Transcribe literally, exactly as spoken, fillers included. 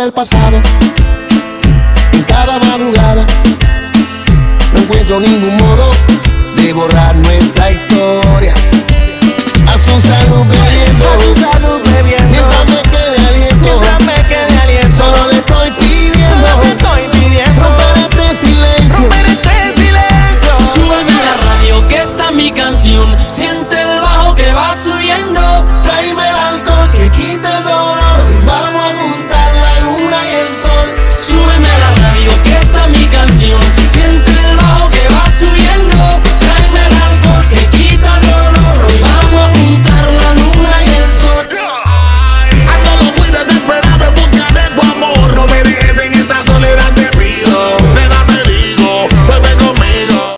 del pasado. En cada madrugada no encuentro ningún modo de borrar nuestra historia. A su salud bebiendo, a su salud bebiendo.